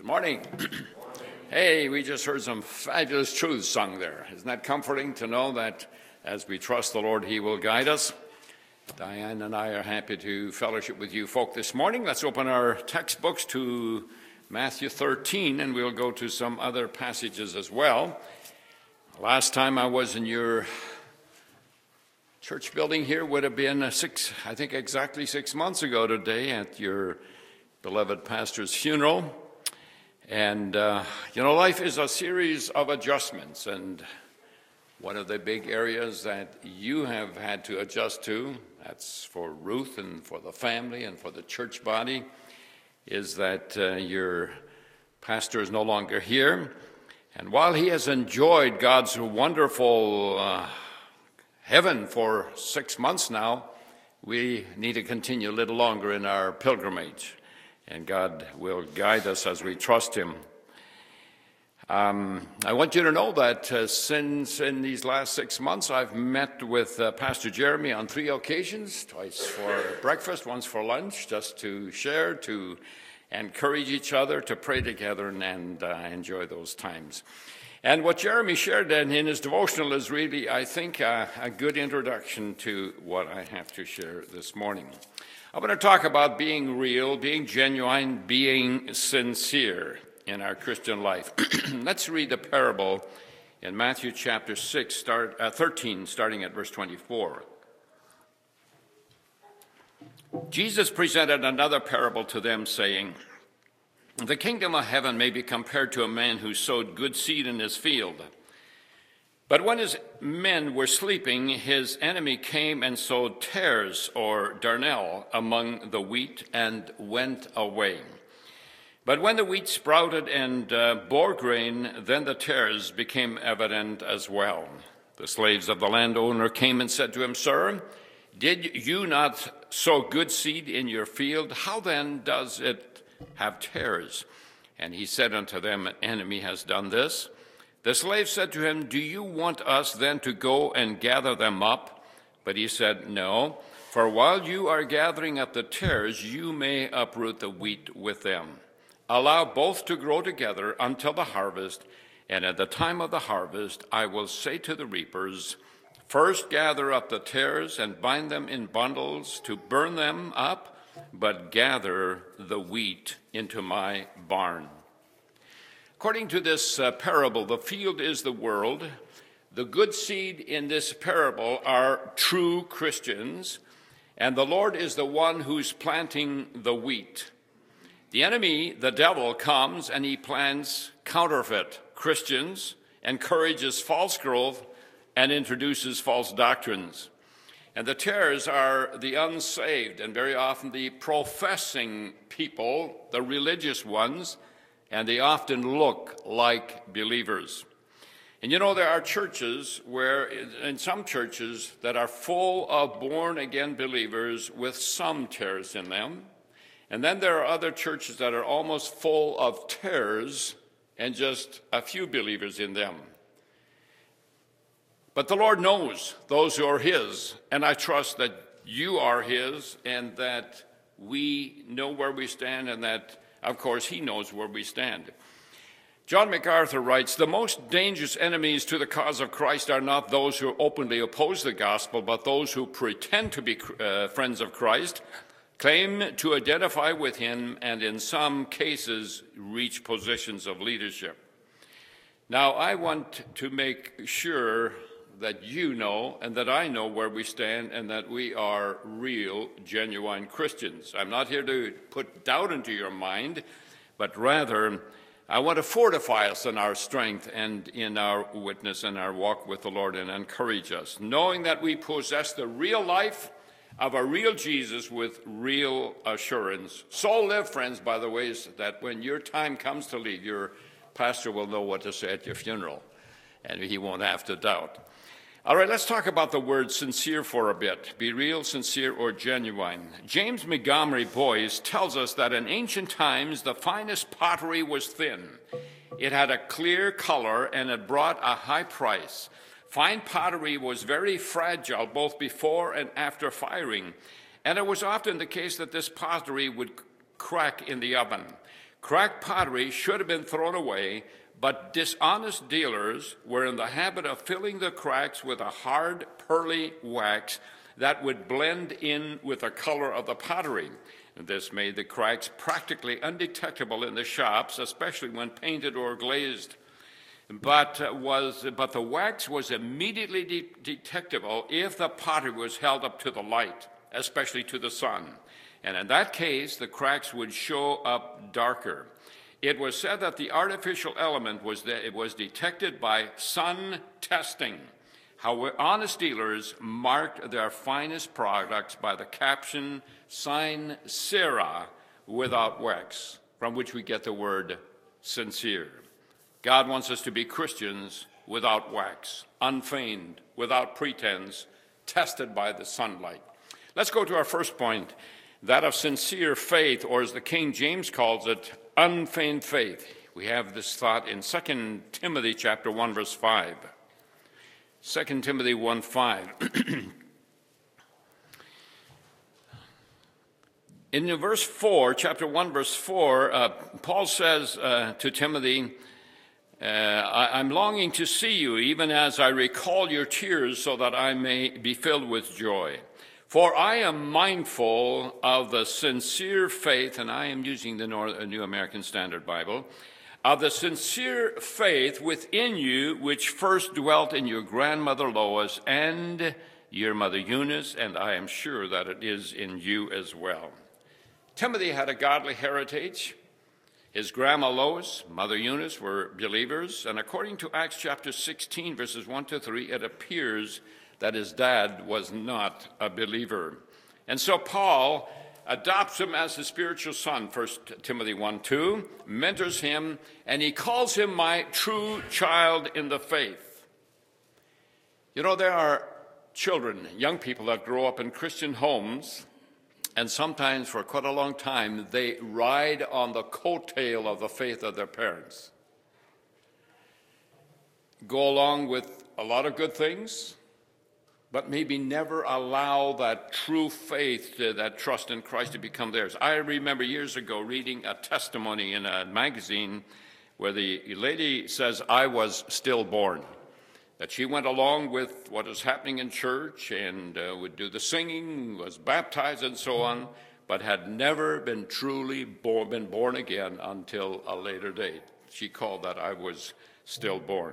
Morning. Hey, we just heard some fabulous truths sung there. Isn't that comforting to know that as we trust the Lord, He will guide us? Diane and I are happy to fellowship with you folk this morning. Let's open our textbooks to Matthew 13, and we'll go to some other passages as well. Last time I was in your church building here would have been exactly 6 months ago today at your beloved pastor's funeral. And, life is a series of adjustments, and one of the big areas that you have had to adjust to, that's for Ruth and for the family and for the church body, is that your pastor is no longer here. And while he has enjoyed God's wonderful heaven for 6 months now, we need to continue a little longer in our pilgrimage. And God will guide us as we trust Him. I want you to know that since in these last 6 months, I've met with Pastor Jeremy on 3 occasions, twice for breakfast, once for lunch, just to share, to encourage each other, to pray together, and enjoy those times. And what Jeremy shared in his devotional is really, I think, a good introduction to what I have to share this morning. I want to talk about being real, being genuine, being sincere in our Christian life. Let's read the parable in Matthew chapter 13, starting at verse 24. Jesus presented another parable to them, saying, "The kingdom of heaven may be compared to a man who sowed good seed in his field. But when his men were sleeping, his enemy came and sowed tares or darnel among the wheat and went away. But when the wheat sprouted and bore grain, then the tares became evident as well. The slaves of the landowner came and said to him, 'Sir, did you not sow good seed in your field? How then does it have tares?' And he said unto them, 'An enemy has done this.' The slave said to him, 'Do you want us then to go and gather them up?' But he said, 'No, for while you are gathering up the tares, you may uproot the wheat with them. Allow both to grow together until the harvest, and at the time of the harvest I will say to the reapers, first gather up the tares and bind them in bundles to burn them up, but gather the wheat into my barn.'" According to this parable, the field is the world. The good seed in this parable are true Christians, and the Lord is the one who's planting the wheat. The enemy, the devil, comes and he plants counterfeit Christians, encourages false growth, and introduces false doctrines. And the tares are the unsaved, and very often the professing people, the religious ones, and they often look like believers. And there are churches in some churches that are full of born-again believers with some tares in them. And then there are other churches that are almost full of tares and just a few believers in them. But the Lord knows those who are His, and I trust that you are His and that we know where we stand and that, of course, He knows where we stand. John MacArthur writes, "The most dangerous enemies to the cause of Christ are not those who openly oppose the gospel, but those who pretend to be friends of Christ, claim to identify with Him, and in some cases reach positions of leadership." Now, I want to make sure that you know and that I know where we stand and that we are real, genuine Christians. I'm not here to put doubt into your mind, but rather I want to fortify us in our strength and in our witness and our walk with the Lord and encourage us, knowing that we possess the real life of a real Jesus with real assurance. So live, friends, by the way, that when your time comes to leave, your pastor will know what to say at your funeral, and he won't have to doubt. All right, let's talk about the word sincere for a bit. Be real, sincere, or genuine. James Montgomery Boyce tells us that in ancient times, the finest pottery was thin. It had a clear color, and it brought a high price. Fine pottery was very fragile, both before and after firing, and it was often the case that this pottery would crack in the oven. Cracked pottery should have been thrown away, but dishonest dealers were in the habit of filling the cracks with a hard, pearly wax that would blend in with the color of the pottery. This made the cracks practically undetectable in the shops, especially when painted or glazed. But the wax was immediately detectable if the pottery was held up to the light, especially to the sun. And in that case, the cracks would show up darker. It was said that the artificial element was detected by sun testing. How honest dealers marked their finest products by the caption, "Sin Cera," without wax, from which we get the word sincere. God wants us to be Christians without wax, unfeigned, without pretense, tested by the sunlight. Let's go to our first point, that of sincere faith, or as the King James calls it, unfeigned faith. We have this thought in 2 Timothy chapter 1, verse 5. 2 Timothy 1:5. In verse 4, chapter 1, verse 4, Paul says to Timothy, I'm longing to see you, even as I recall your tears, so that I may be filled with joy. For I am mindful of the sincere faith, and I am using the New American Standard Bible, of the sincere faith within you, which first dwelt in your grandmother Lois and your mother Eunice, and I am sure that it is in you as well. Timothy had a godly heritage. His grandma Lois, mother Eunice were believers, and according to Acts chapter 16, verses 1 to 3, it appears that his dad was not a believer. And so Paul adopts him as his spiritual son, 1 Timothy 1:2, mentors him, and he calls him my true child in the faith. You know, there are children, young people that grow up in Christian homes, and sometimes for quite a long time, they ride on the coattail of the faith of their parents. Go along with a lot of good things, but maybe never allow that true faith, that trust in Christ to become theirs. I remember years ago reading a testimony in a magazine where the lady says, I was stillborn, that she went along with what was happening in church and would do the singing, was baptized and so on, but had never been truly born again until a later date. She called that I was stillborn.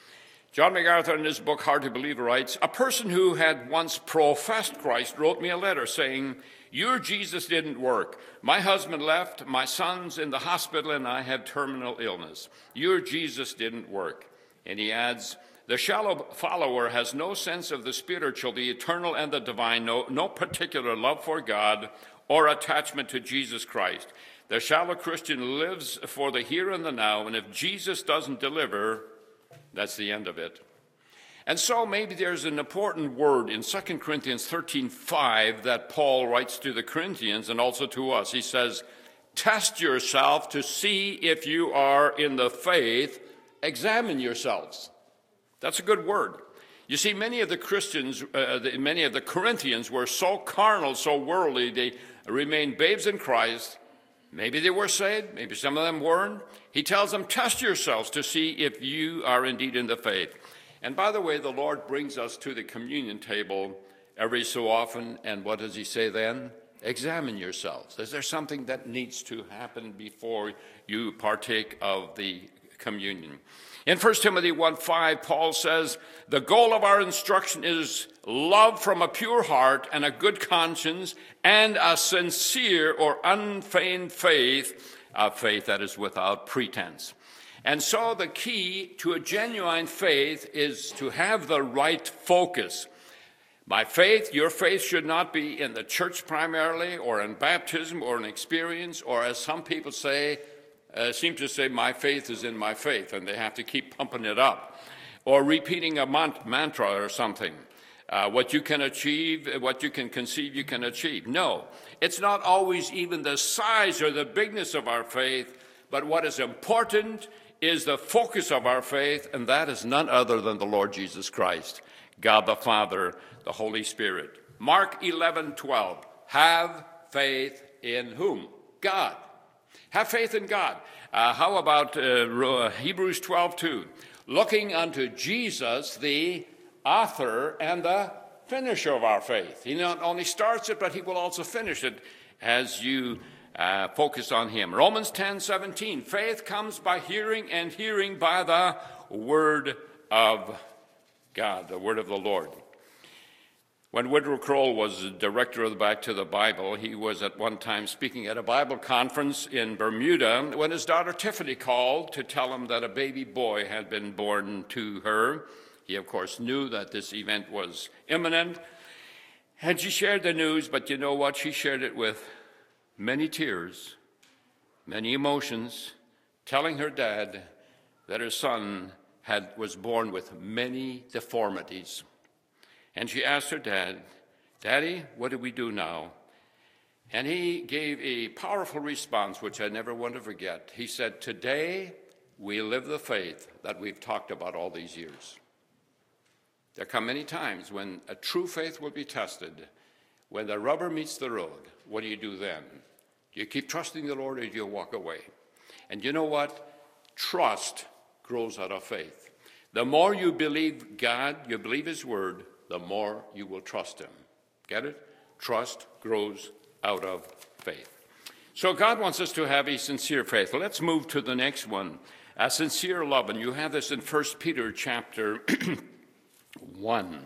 John MacArthur, in his book, Hard to Believe, writes, a person who had once professed Christ wrote me a letter saying, your Jesus didn't work. My husband left, my son's in the hospital, and I have terminal illness. Your Jesus didn't work. And he adds, the shallow follower has no sense of the spiritual, the eternal, and the divine, no particular love for God or attachment to Jesus Christ. The shallow Christian lives for the here and the now, and if Jesus doesn't deliver, that's the end of it. And so maybe there's an important word in 2 Corinthians 13:5 that Paul writes to the Corinthians and also to us. He says, test yourself to see if you are in the faith. Examine yourselves. That's a good word. You see, many of the Christians, many of the Corinthians were so carnal, so worldly, they remained babes in Christ. Maybe they were saved, maybe some of them weren't. He tells them, test yourselves to see if you are indeed in the faith. And by the way, the Lord brings us to the communion table every so often, and what does he say then? Examine yourselves. Is there something that needs to happen before you partake of the communion? In 1 Timothy 1:5, Paul says, the goal of our instruction is love from a pure heart and a good conscience and a sincere or unfeigned faith, a faith that is without pretense. And so the key to a genuine faith is to have the right focus. My faith, your faith should not be in the church primarily or in baptism or in experience, or as some people say, seem to say, my faith is in my faith, and they have to keep pumping it up. Or repeating a mantra or something. What you can achieve, what you can conceive, you can achieve. No, it's not always even the size or the bigness of our faith, but what is important is the focus of our faith, and that is none other than the Lord Jesus Christ, God the Father, the Holy Spirit. Mark 11:12, have faith in whom? God. Have faith in God. How about Hebrews 12:2? Looking unto Jesus, the author and the finisher of our faith. He not only starts it, but he will also finish it as you focus on him. Romans 10:17. Faith comes by hearing, and hearing by the word of God, the word of the Lord. When Woodrow Kroll was the director of the Back to the Bible, he was at one time speaking at a Bible conference in Bermuda when his daughter Tiffany called to tell him that a baby boy had been born to her. He, of course, knew that this event was imminent, and she shared the news, but you know what? She shared it with many tears, many emotions, telling her dad that her son was born with many deformities. And she asked her dad, "Daddy, what do we do now?" And he gave a powerful response, which I never want to forget. He said, "Today we live the faith that we've talked about all these years." There come many times when a true faith will be tested. When the rubber meets the road, what do you do then? Do you keep trusting the Lord, or do you walk away? And you know what? Trust grows out of faith. The more you believe God, you believe his word, the more you will trust him. Get it? Trust grows out of faith. So God wants us to have a sincere faith. Let's move to the next one. A sincere love, and you have this in 1 Peter chapter 1.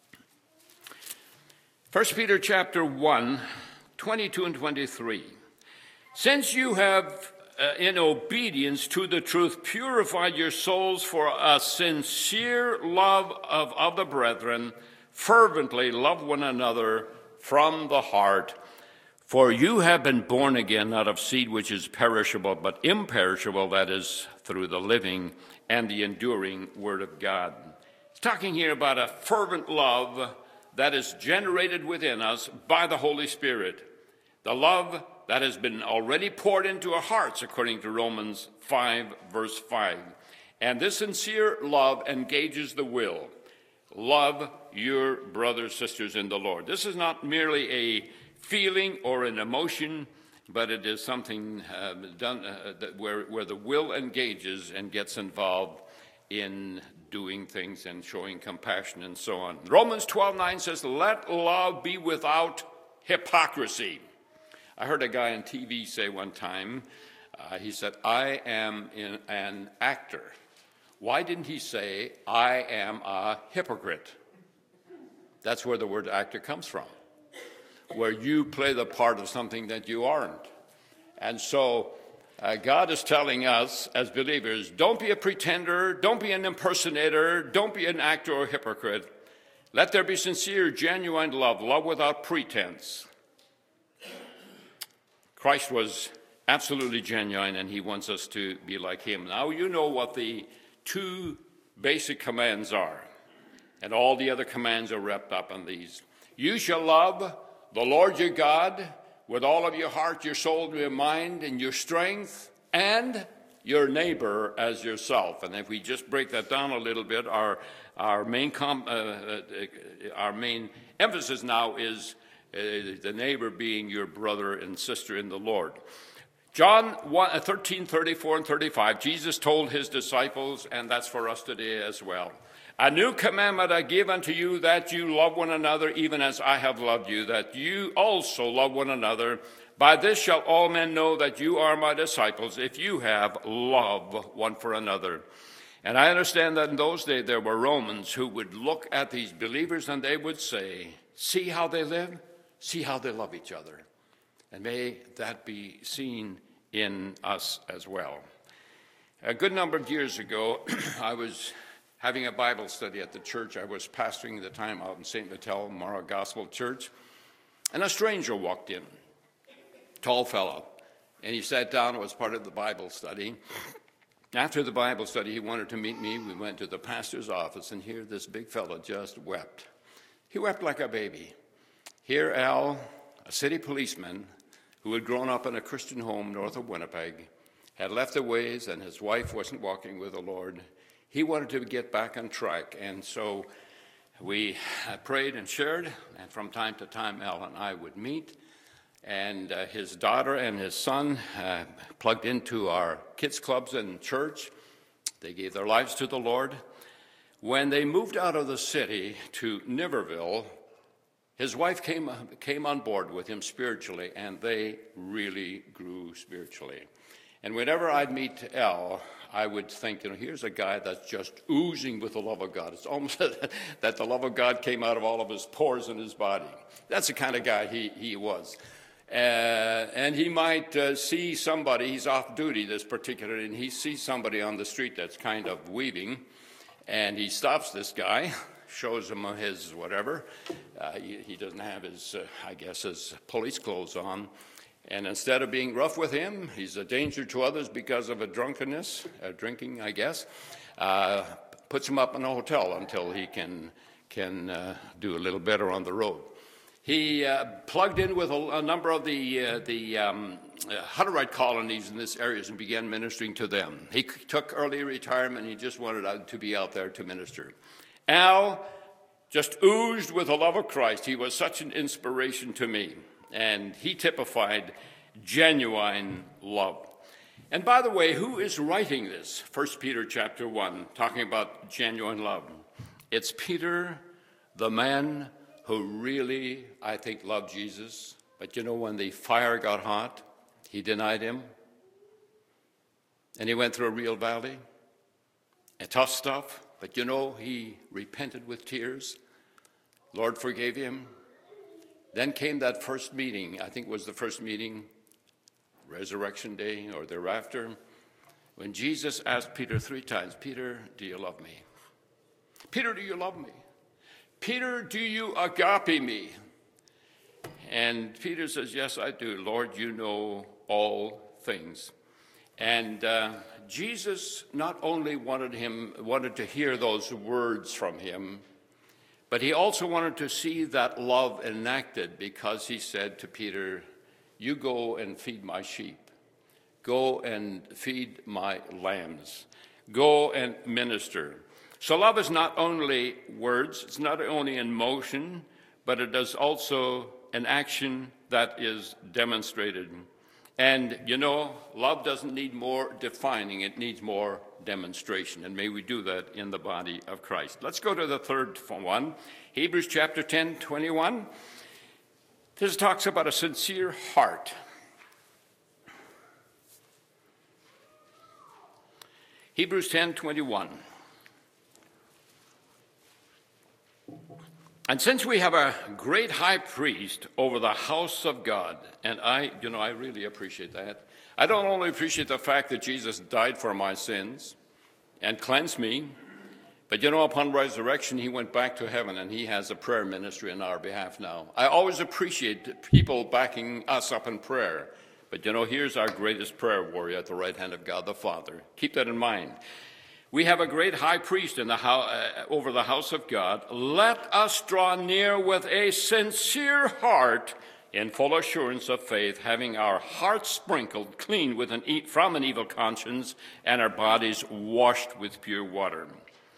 1 Peter chapter 1, 22 and 23. Since you have, in obedience to the truth, purified your souls for a sincere love of the brethren, fervently love one another from the heart. For you have been born again, not of seed which is perishable, but imperishable, that is, through the living and the enduring word of God. He's talking here about a fervent love that is generated within us by the Holy Spirit. The love that has been already poured into our hearts, according to Romans 5, verse 5. And this sincere love engages the will. Love your brothers, sisters in the Lord. This is not merely a feeling or an emotion, but it is something done where the will engages and gets involved in doing things and showing compassion and so on. Romans 12:9 says, "Let love be without hypocrisy." I heard a guy on TV say one time, he said, "I am an actor." Why didn't he say, "I am a hypocrite"? That's where the word actor comes from, where you play the part of something that you aren't. And so God is telling us as believers, don't be a pretender, don't be an impersonator, don't be an actor or hypocrite. Let there be sincere, genuine love, love without pretense. Christ was absolutely genuine, and he wants us to be like him. Now you know what the two basic commands are, and all the other commands are wrapped up in these. You shall love the Lord your God with all of your heart, your soul, your mind, and your strength, and your neighbor as yourself. And if we just break that down a little bit, our main emphasis now is the neighbor being your brother and sister in the Lord. John 13:34 and 35, Jesus told his disciples, and that's for us today as well. A new commandment I give unto you, that you love one another, even as I have loved you, that you also love one another. By this shall all men know that you are my disciples, if you have love one for another. And I understand that in those days there were Romans who would look at these believers and they would say, see how they live, see how they love each other. And may that be seen in us as well. A good number of years ago, I was having a Bible study at the church I was pastoring at the time out in St. Vital, Mara Gospel Church, and a stranger walked in, tall fellow, and he sat down and was part of the Bible study. After the Bible study, he wanted to meet me. We went to the pastor's office, and here this big fellow just wept. He wept like a baby. Here Al, a city policeman who had grown up in a Christian home north of Winnipeg, had left the ways, and his wife wasn't walking with the Lord. He wanted to get back on track, and so we prayed and shared, and from time to time Al and I would meet, and his daughter and his son plugged into our kids' clubs in church. They gave their lives to the Lord. When they moved out of the city to Niverville, his wife came on board with him spiritually, and they really grew spiritually. And whenever I'd meet Elle, I would think, here's a guy that's just oozing with the love of God. It's almost that the love of God came out of all of his pores in his body. That's the kind of guy he was. And he might see somebody, he's off duty this particular, and he sees somebody on the street that's kind of weaving, and he stops this guy, shows him his whatever. He doesn't have his, his police clothes on. And instead of being rough with him, he's a danger to others because of a drunkenness, drinking, puts him up in a hotel until he can do a little better on the road. He plugged in with a number of the Hutterite colonies in this area and began ministering to them. He took early retirement. He just wanted to be out there to minister. Al just oozed with the love of Christ. He was such an inspiration to me. And he typified genuine love. And by the way, who is writing this? 1 Peter chapter 1, talking about genuine love. It's Peter, the man who really, I think, loved Jesus. But when the fire got hot, he denied him. And he went through a real valley. And tough stuff. But he repented with tears. Lord forgave him. Then came that first meeting, I think it was the first meeting, Resurrection Day or thereafter, when Jesus asked Peter 3 times, Peter, do you love me? Peter, do you love me? Peter, do you agape me? And Peter says, yes, I do. Lord, you know all things. And Jesus not only wanted to hear those words from him, but he also wanted to see that love enacted, because he said to Peter, you go and feed my sheep. Go and feed my lambs. Go and minister. So love is not only words, it's not only in motion, but it is also an action that is demonstrated. And, love doesn't need more defining, it needs more demonstration. And may we do that in the body of Christ. Let's go to the third one, Hebrews chapter 10, 21. This talks about a sincere heart. Hebrews 10, 21. And since we have a great high priest over the house of God, and I really appreciate that. I don't only appreciate the fact that Jesus died for my sins and cleansed me, but upon resurrection, he went back to heaven, and he has a prayer ministry on our behalf now. I always appreciate people backing us up in prayer, but here's our greatest prayer warrior at the right hand of God the Father. Keep that in mind. We have a great high priest in over the house of God. Let us draw near with a sincere heart in full assurance of faith, having our hearts sprinkled clean from an evil conscience and our bodies washed with pure water.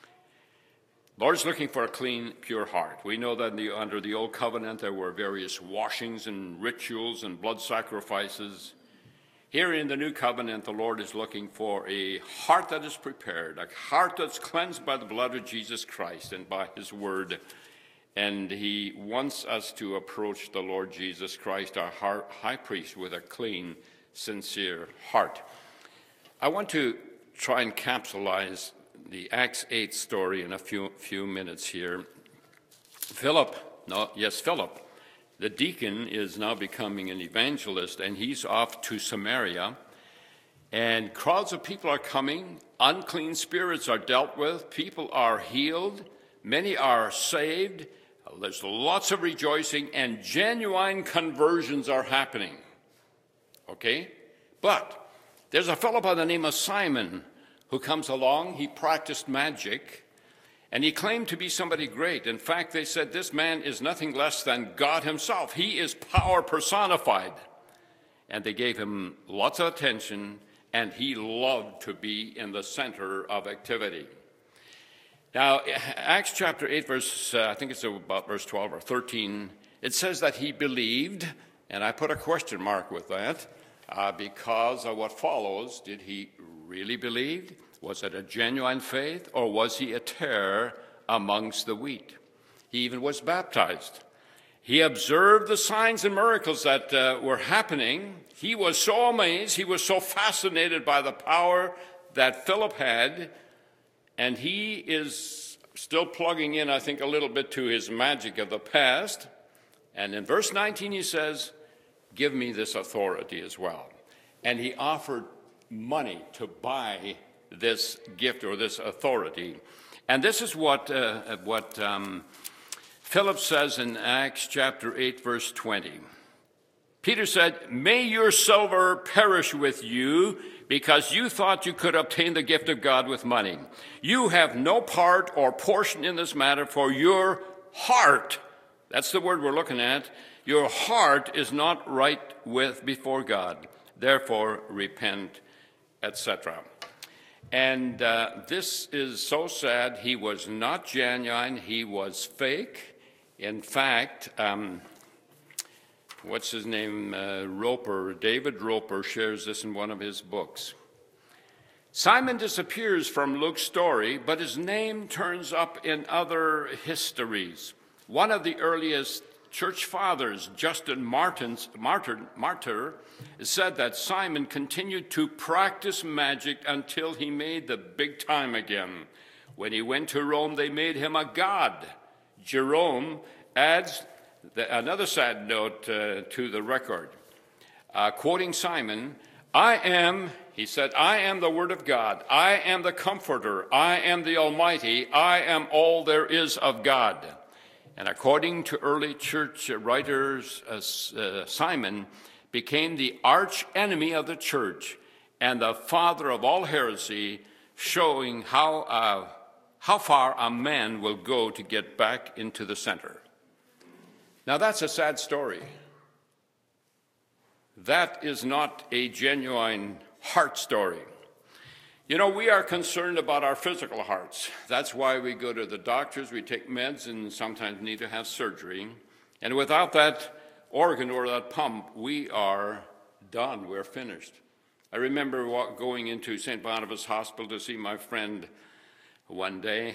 Lord's looking for a clean, pure heart. We know that under the Old Covenant there were various washings and rituals and blood sacrifices. Here in the New Covenant, the Lord is looking for a heart that is prepared, a heart that's cleansed by the blood of Jesus Christ and by his word. And he wants us to approach the Lord Jesus Christ, our high priest, with a clean, sincere heart. I want to try and capsulize the Acts 8 story in a few minutes here. Philip, the deacon, is now becoming an evangelist, and he's off to Samaria. And crowds of people are coming. Unclean spirits are dealt with. People are healed. Many are saved. There's lots of rejoicing, and genuine conversions are happening. Okay? But there's a fellow by the name of Simon who comes along. He practiced magic. And he claimed to be somebody great. In fact, they said this man is nothing less than God himself. He is power personified. And they gave him lots of attention, and he loved to be in the center of activity. Now, Acts chapter 8, I think it's about verse 12 or 13, it says that he believed And I put a question mark with that because of what follows. Did he really believe? Was it a genuine faith, or was he a tare amongst the wheat? He even was baptized. He observed the signs and miracles that were happening. He was so amazed, he was so fascinated by the power that Philip had, and he is still plugging in, I think, a little bit to his magic of the past. And in verse 19 he says, give me this authority as well. And he offered money to buy this gift or this authority. And this is what Philip says in Acts chapter 8, verse 20. Peter said, may your silver perish with you, because you thought you could obtain the gift of God with money. You have no part or portion in this matter, for your heart, that's the word we're looking at, your heart is not right with before God. Therefore, repent, etc. And this is so sad. He was not genuine. He was fake. In fact, what's his name? David Roper shares this in one of his books. Simon disappears from Luke's story, but his name turns up in other histories. One of the earliest church fathers, Justin Martyr, said that Simon continued to practice magic until he made the big time again. When he went to Rome, they made him a god. Jerome adds another sad note to the record. Quoting Simon, he said, I am the Word of God. I am the Comforter. I am the Almighty. I am all there is of God. And according to early church writers, Simon became the arch enemy of the church and the father of all heresy, showing how far a man will go to get back into the center. Now that's a sad story. That is not a genuine heart story. You know, we are concerned about our physical hearts. That's why we go to the doctors, we take meds, and sometimes need to have surgery. And without that organ or that pump, we are done. We're finished. I remember going into St. Barnabas Hospital to see my friend one day,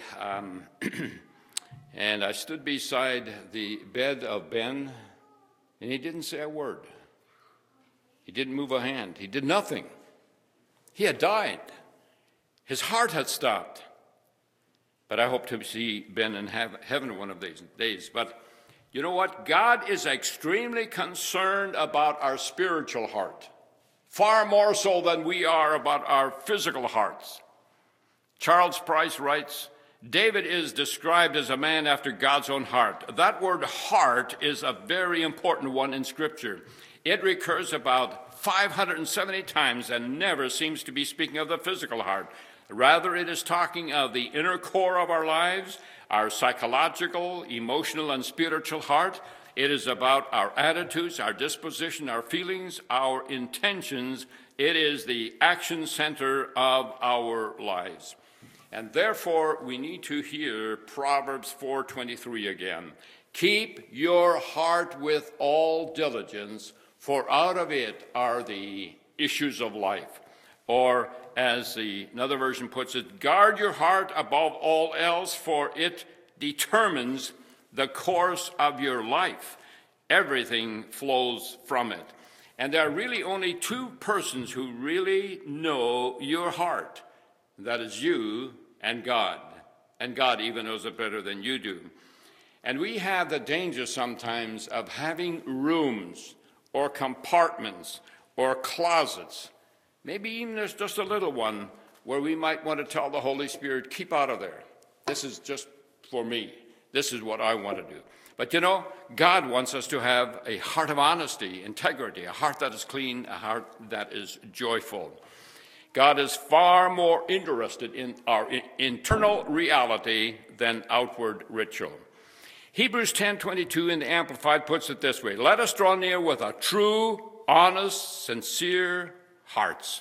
and I stood beside the bed of Ben, and he didn't say a word. He didn't move a hand. He did nothing. He had died. His heart had stopped. But I hope to see Ben in heaven one of these days. But you know what? God is extremely concerned about our spiritual heart, far more so than we are about our physical hearts. Charles Price writes, David is described as a man after God's own heart. That word heart is a very important one in Scripture. It recurs about 570 times and never seems to be speaking of the physical heart. Rather, it is talking of the inner core of our lives, our psychological, emotional, and spiritual heart. It is about our attitudes, our disposition, our feelings, our intentions. It is the action center of our lives. And therefore, we need to hear Proverbs 4:23 again. Keep your heart with all diligence, for out of it are the issues of life. Or, as another version puts it, guard your heart above all else, for it determines the course of your life. Everything flows from it. And there are really only two persons who really know your heart. That is you and God. And God even knows it better than you do. And we have the danger sometimes of having rooms or compartments or closets. Maybe even there's just a little one where we might want to tell the Holy Spirit, keep out of there. This is just for me. This is what I want to do. But you know, God wants us to have a heart of honesty, integrity, a heart that is clean, a heart that is joyful. God is far more interested in our internal reality than outward ritual. Hebrews 10:22 in the Amplified puts it this way: let us draw near with a true, honest, sincere hearts.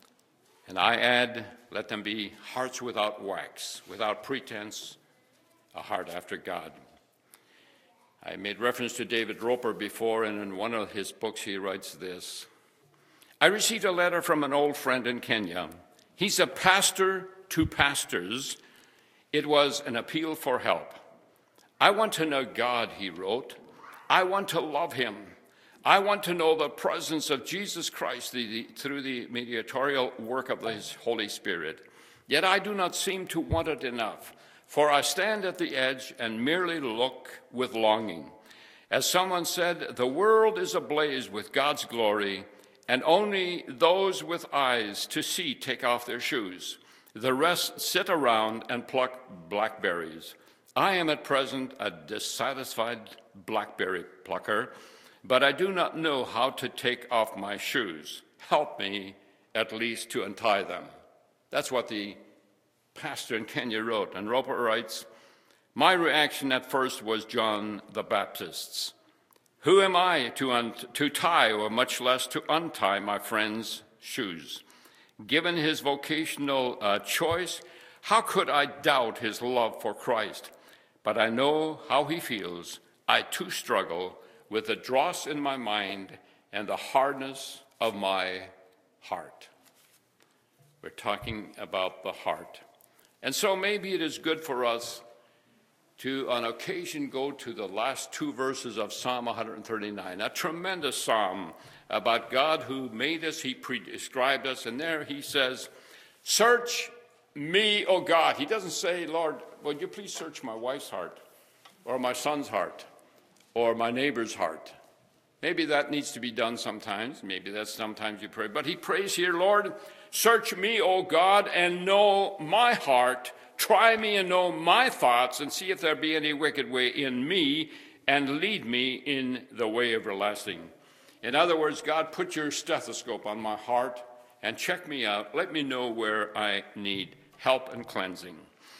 And I add, let them be hearts without wax, without pretense, a heart after God. I made reference to David Roper before, and in one of his books he writes this. I received a letter from an old friend in Kenya. He's a pastor to pastors. It was an appeal for help. I want to know God, he wrote. I want to love him. I want to know the presence of Jesus Christ through the mediatorial work of his Holy Spirit. Yet I do not seem to want it enough, for I stand at the edge and merely look with longing. As someone said, the world is ablaze with God's glory, and only those with eyes to see take off their shoes. The rest sit around and pluck blackberries. I am at present a dissatisfied blackberry plucker, but I do not know how to take off my shoes. Help me at least to untie them. That's what the pastor in Kenya wrote. And Roper writes, my reaction at first was John the Baptist's. Who am I to tie, or much less to untie, my friend's shoes? Given his vocational choice, how could I doubt his love for Christ? But I know how he feels. I too struggle with the dross in my mind and the hardness of my heart. We're talking about the heart. And so maybe it is good for us to, on occasion, go to the last two verses of Psalm 139, a tremendous psalm about God who made us, he prescribed us, and there he says, search me, O God. He doesn't say, Lord, would you please search my wife's heart, or my son's heart, or my neighbor's heart. Maybe that needs to be done sometimes. Maybe that's sometimes you pray. But he prays here, Lord, search me, O God, and know my heart. Try me and know my thoughts, and see if there be any wicked way in me, and lead me in the way everlasting. In other words, God, put your stethoscope on my heart and check me out. Let me know where I need help and cleansing.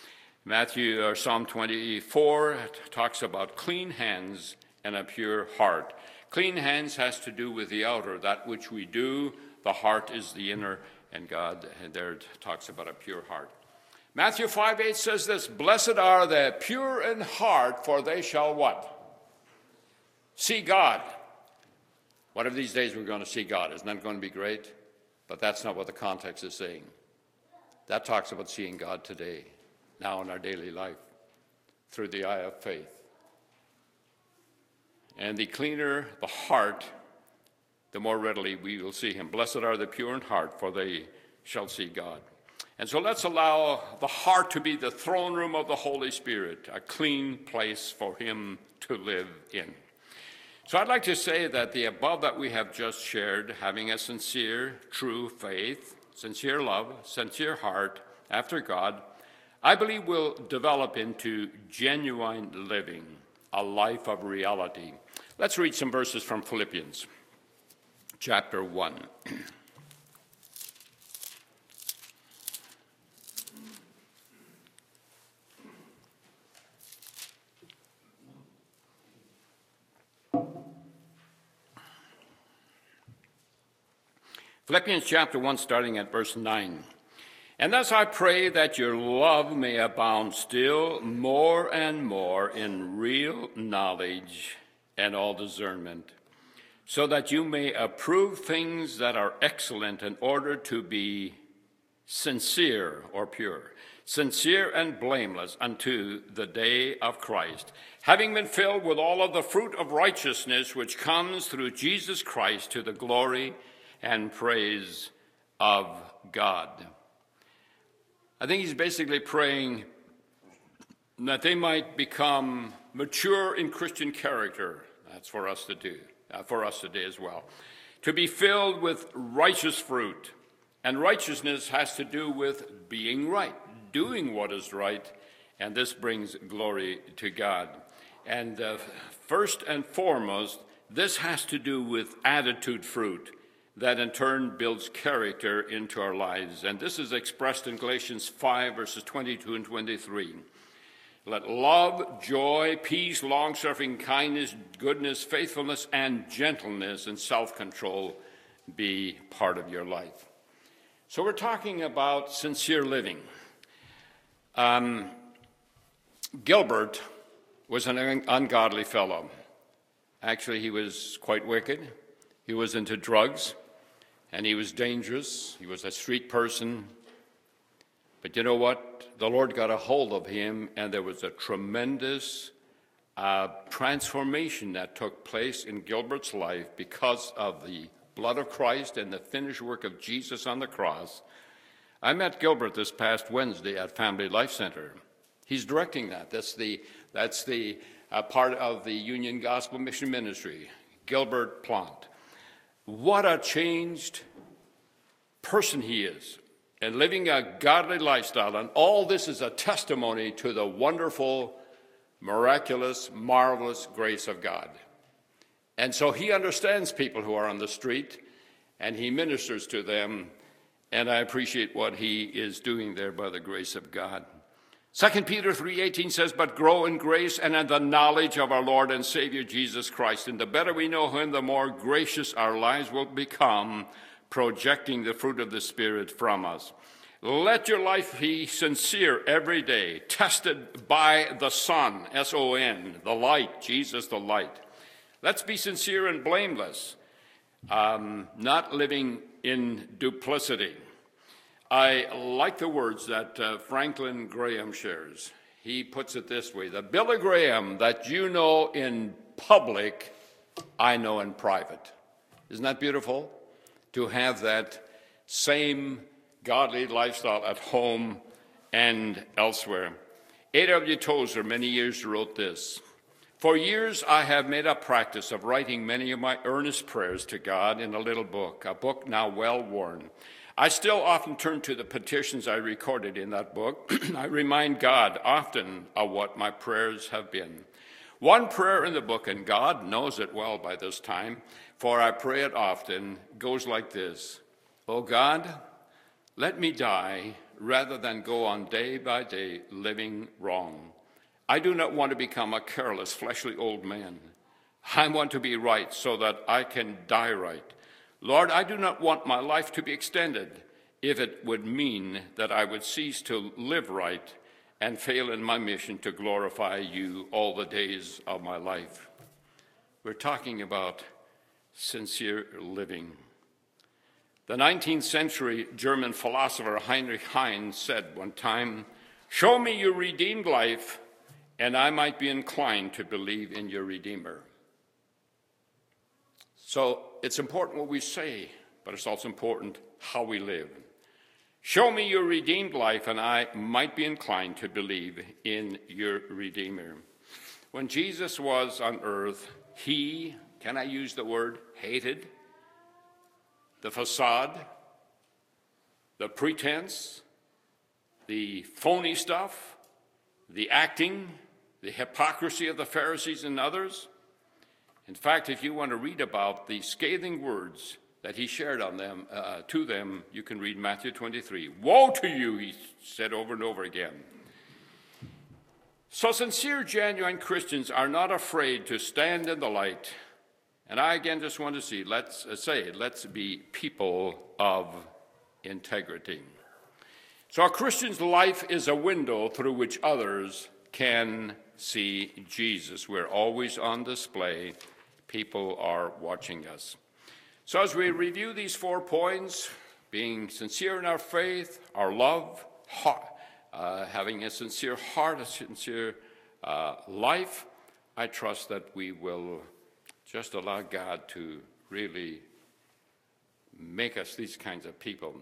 Psalm 24 talks about clean hands and a pure heart. Clean hands has to do with the outer, that which we do. The heart is the inner, and God there talks about a pure heart. Matthew 5:8 says this, blessed are the pure in heart, for they shall what? See God. One of these days we're going to see God. Isn't that going to be great? But that's not what the context is saying. That talks about seeing God today, now in our daily life, through the eye of faith. And the cleaner the heart, the more readily we will see him. Blessed are the pure in heart, for they shall see God. And so let's allow the heart to be the throne room of the Holy Spirit, a clean place for him to live in. So I'd like to say that the above that we have just shared, having a sincere, true faith, sincere love, sincere heart after God, I believe will develop into genuine living, a life of reality. Let's read some verses from Philippians chapter 1. Philippians chapter 1, starting at verse 9. And thus I pray that your love may abound still more and more in real knowledge and all discernment, so that you may approve things that are excellent in order to be sincere or pure, sincere and blameless unto the day of Christ, having been filled with all of the fruit of righteousness which comes through Jesus Christ to the glory and praise of God. I think he's basically praying that they might become mature in Christian character. That's for us to do, for us today as well. To be filled with righteous fruit. And righteousness has to do with being right, doing what is right, and this brings glory to God. And first and foremost, this has to do with attitude fruit, that in turn builds character into our lives. And this is expressed in Galatians 5, verses 22 and 23. Let love, joy, peace, long-suffering, kindness, goodness, faithfulness, and gentleness and self-control be part of your life. So we're talking about sincere living. Gilbert was an ungodly fellow. Actually, he was quite wicked. He was into drugs, and he was dangerous. He was a street person. But you know what? The Lord got a hold of him, and there was a tremendous transformation that took place in Gilbert's life because of the blood of Christ and the finished work of Jesus on the cross. I met Gilbert this past Wednesday at Family Life Center. He's directing that. That's the part of the Union Gospel Mission Ministry, Gilbert Plant. What a changed person he is, and living a godly lifestyle. And all this is a testimony to the wonderful, miraculous, marvelous grace of God. And so he understands people who are on the street, and he ministers to them. And I appreciate what he is doing there by the grace of God. 2 Peter 3:18 says, "But grow in grace and in the knowledge of our Lord and Savior Jesus Christ. And the better we know him, the more gracious our lives will become, projecting the fruit of the Spirit from us. Let your life be sincere every day, tested by the Son, S-O-N, the light, Jesus the light. Let's be sincere and blameless, not living in duplicity." I like the words that Franklin Graham shares. He puts it this way: "The Billy Graham that you know in public, I know in private." Isn't that beautiful? To have that same godly lifestyle at home and elsewhere. A.W. Tozer many years wrote this: "For years I have made a practice of writing many of my earnest prayers to God in a little book, a book now well worn. I still often turn to the petitions I recorded in that book. I remind God often of what my prayers have been. One prayer in the book, and God knows it well by this time, for I pray it often, goes like this: Oh God, let me die rather than go on day by day living wrong. I do not want to become a careless, fleshly old man. I want to be right so that I can die right. Lord, I do not want my life to be extended if it would mean that I would cease to live right and fail in my mission to glorify you all the days of my life." We're talking about sincere living. The 19th century German philosopher Heinrich Heine said one time, "Show me your redeemed life, and I might be inclined to believe in your Redeemer." So it's important what we say, but it's also important how we live. Show me your redeemed life, and I might be inclined to believe in your Redeemer. When Jesus was on earth, he, can I use the word, hated the facade, the pretense, the phony stuff, the acting, the hypocrisy of the Pharisees and others. In fact, if you want to read about the scathing words that he shared on them, to them, you can read Matthew 23. Woe to you, he said over and over again. So sincere, genuine Christians are not afraid to stand in the light. And I again just want to see, let's be people of integrity. So a Christian's life is a window through which others can see Jesus. We're always on display. People are watching us. So as we review these 4 points, being sincere in our faith, our love, having a sincere heart, a sincere life, I trust that we will just allow God to really make us these kinds of people.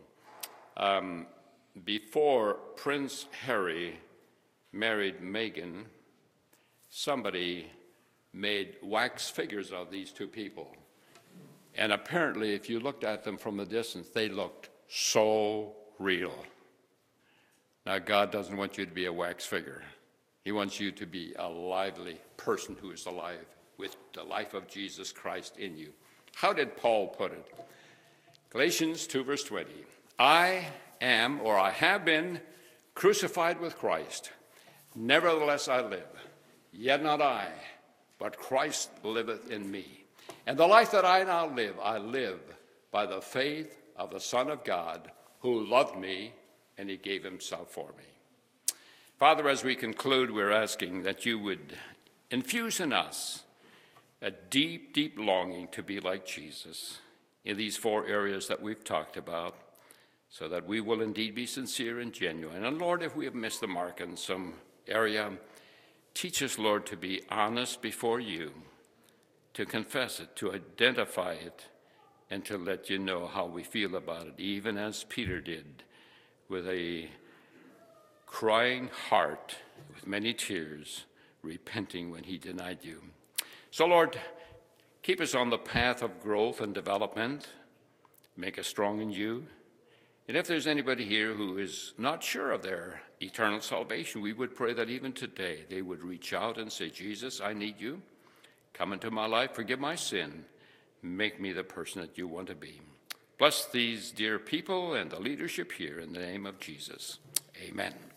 Before Prince Harry married Meghan, somebody made wax figures of these 2 people. And apparently, if you looked at them from a distance, they looked so real. Now, God doesn't want you to be a wax figure. He wants you to be a lively person who is alive with the life of Jesus Christ in you. How did Paul put it? Galatians 2, verse 20. I am, or I have been, crucified with Christ. Nevertheless I live. Yet not I, but Christ liveth in me. And the life that I now live, I live by the faith of the Son of God, who loved me, and he gave himself for me. Father, as we conclude, we're asking that you would infuse in us a deep, deep longing to be like Jesus in these 4 areas that we've talked about, so that we will indeed be sincere and genuine. And Lord, if we have missed the mark in some area, teach us, Lord, to be honest before you, to confess it, to identify it, and to let you know how we feel about it, even as Peter did, with a crying heart, with many tears, repenting when he denied you. So, Lord, keep us on the path of growth and development. Make us strong in you. And if there's anybody here who is not sure of their eternal salvation, we would pray that even today they would reach out and say, Jesus, I need you. Come into my life, forgive my sin. Make me the person that you want to be. Bless these dear people and the leadership here in the name of Jesus. Amen.